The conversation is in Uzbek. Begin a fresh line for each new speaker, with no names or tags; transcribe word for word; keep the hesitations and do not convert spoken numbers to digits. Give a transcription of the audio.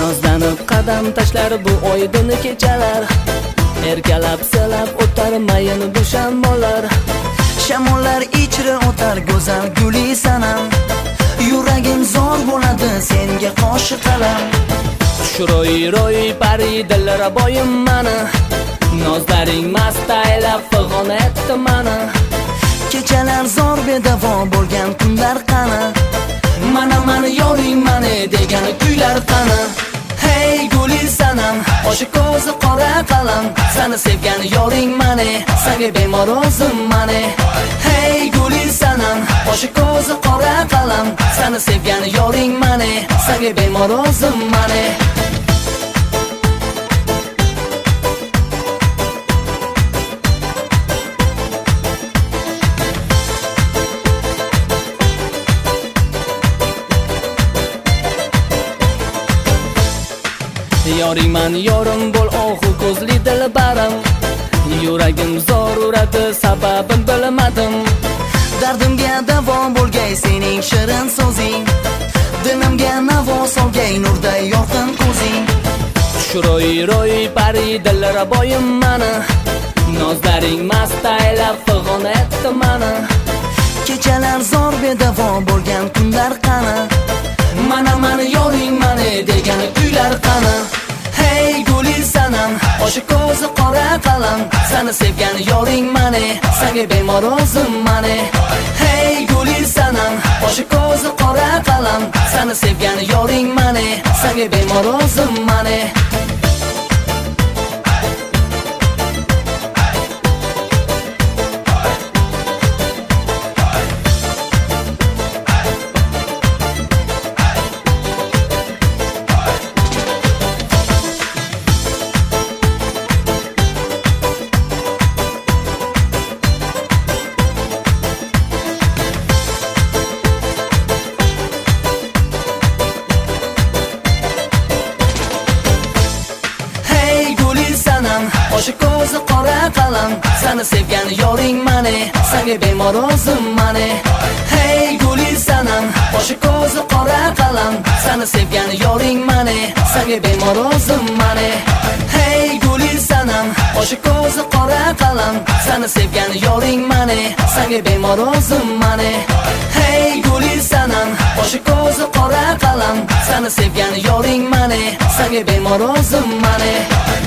Nozlanib qadam tashlar bu oydin kechalar, erkalab silab o'tar mayin bu shamollar.
Shamollar ichra o'tar go'zal guli sanam, yuragim zo'r bo'ladi senga qo'shi qalam.
Xushro'y ro'y pari dillar boyim mani, nozlaring mastaylab fig'on etdi mani.
Kechalar zo'r bedavo bo'lgan kunlar qani,
mana mana yoring mani degan kuylar qani. Hey guli sanam, oshi ko'zi qora qalam, seni sevgan yoring mani, senga bemor o'zim mani. Hey guli sanam, oshi ko'zi qora qalam, seni sevgan yoring mani, senga bemor o'zim mani. Yoring man yorim bo'l ohu ko'zli dilbaram, yuragim zo'r uradi sababim bilmadim.
Dardimga davo bo'lgay sening shirin so'zing, dilimga navo solgay nurday yorqin ko'zing.
Xushro'y ro'y pari dillar boyim mani, nozlaring mastaylab fig'on etdi mani.
Kechalar zo'r bedavo bo'lgan kunlar qani,
mana mana yoring mani degan kuylar qani. Hey guli sanam, oshi ko'zi qora qalam, seni sevgan yoring mani, senga bemor o'zim mani. Hey guli sanam, oshi ko'zi qora qalam, seni sevgan yoring mani, senga bemor o'zim mani. Oshi ko'zi qora qalam, seni sevgan yoring mani, senga bemor o'zim mani. Hey guli sanam, oshi ko'zi qora qalam, seni sevgan yoring mani, senga bemor o'zim mani. Hey guli sanam, oshi ko'zi qora qalam, seni sevgan yoring mani, senga bemor o'zim mani. Hey guli sanam, oshi ko'zi qora qalam, seni sevgan yoring mani, senga bemor o'zim mani.